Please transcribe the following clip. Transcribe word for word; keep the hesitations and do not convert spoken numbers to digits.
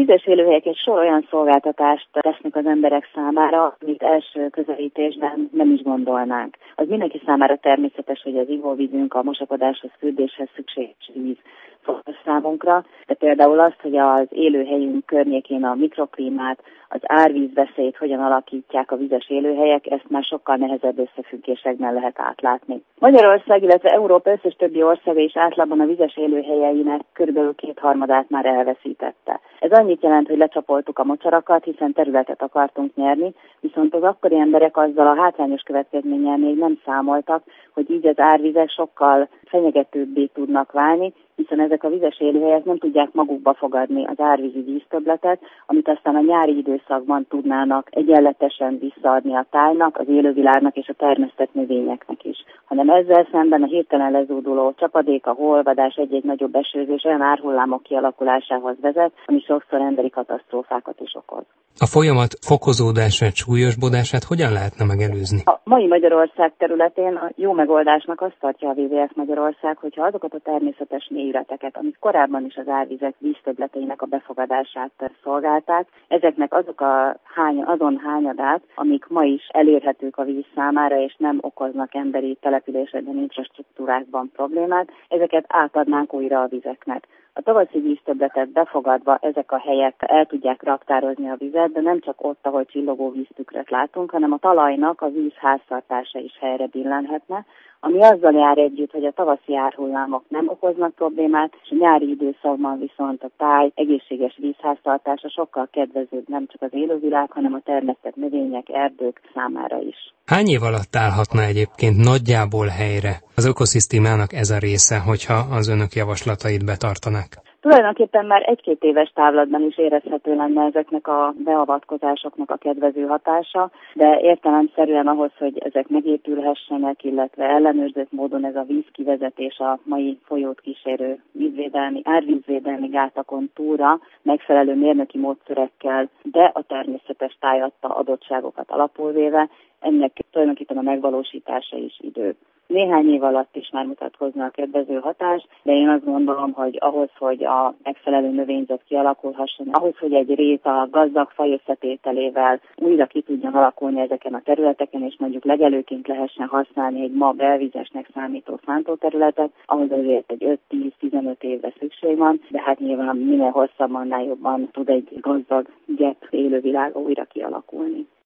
vizes élőhelyek egy sor olyan szolgáltatást tesznek az emberek számára, amit első közelítésben nem is gondolnánk. Az mindenki számára természetes, hogy az ivóvízünk, a mosakodáshoz, fürdéshez szükséges víz fontos számunkra, de például azt, hogy az élőhelyünk környékén a mikroklímát, az árvízveszélyt hogyan alakítják a vizes élőhelyek, ezt már sokkal nehezebb összefüggésekben lehet átlátni. Magyarország, illetve Európa összes többi országa is átlagban a vizes élőhelyeinek körülbelül kétharmadát már elveszítette. Ez annyit jelent, hogy lecsapoltuk a mocsarakat, hiszen területet akartunk nyerni, viszont az akkori emberek azzal a hátrányos következménnyel még nem számoltak, hogy így az árvizek sokkal fenyegetőbbé tudnak válni, hiszen ezek a vizes élőhelyek nem tudják magukba fogadni az árvízi víztöbbletet, amit aztán a nyári időszakban tudnának egyenletesen visszaadni a tájnak, az élővilágnak és a termesztett növényeknek is. Hanem ezzel szemben a hirtelen lezúduló csapadék, a hóolvadás, egy-egy nagyobb esőzés olyan árhullámok kialakulásához vezet, ami sokszor emberi katasztrófákat is okoz. A folyamat fokozódását, súlyosbodását hogyan lehetne megelőzni? A mai Magyarország területén a jó megoldásnak azt tartja a dupla vé vé ef Magyarország, hogyha azokat a természetes mélyületeket, amik korábban is az árvizek víztöbbleteinek a befogadását szolgálták, ezeknek azok a hány, azon hányadát, amik ma is elérhetők a víz számára, és nem okoznak emberi településekben, infrastruktúrákban problémát, ezeket átadnánk újra a vizeknek. A tavaszi víztöbbletet befogadva ezek a helyek el tudják raktározni a vizet, de nem csak ott, ahol csillogó víztükröt látunk, hanem a talajnak a víz háztartása is helyre billenhetne, ami azzal jár együtt, hogy a tavaszi árhullámok nem okoznak problémát, és a nyári időszakban viszont a táj egészséges vízháztartása sokkal kedvezőbb nem csak az élővilág, hanem a termesztett növények, erdők számára is. Hány év alatt állhatna egyébként nagyjából helyre az ökoszisztémának ez a része, hogyha az önök javaslatait betartanák? Tulajdonképpen már egy-két éves távlatban is érezhető lenne ezeknek a beavatkozásoknak a kedvező hatása, de értelemszerűen ahhoz, hogy ezek megépülhessenek, illetve ellenőrzött módon ez a vízkivezetés a mai folyót kísérő vízvédelmi, árvízvédelmi gátakon túlra megfelelő mérnöki módszerekkel, de a természetes táj adta adottságokat alapul véve, ennek tulajdonképpen a megvalósítása is idő. Néhány év alatt is már mutatkozna a kedvező hatás, de én azt gondolom, hogy ahhoz, hogy a megfelelő növényzet kialakulhasson, ahhoz, hogy egy rét a gazdag faj összetételével újra ki tudjon alakulni ezeken a területeken, és mondjuk legelőként lehessen használni egy ma belvizesnek számító szántóterületet, ahhoz azért egy öt-tíz-tizenöt évre szükség van, de hát nyilván minél hosszabban, annál jobban tud egy gazdag gyep élővilága újra kialakulni.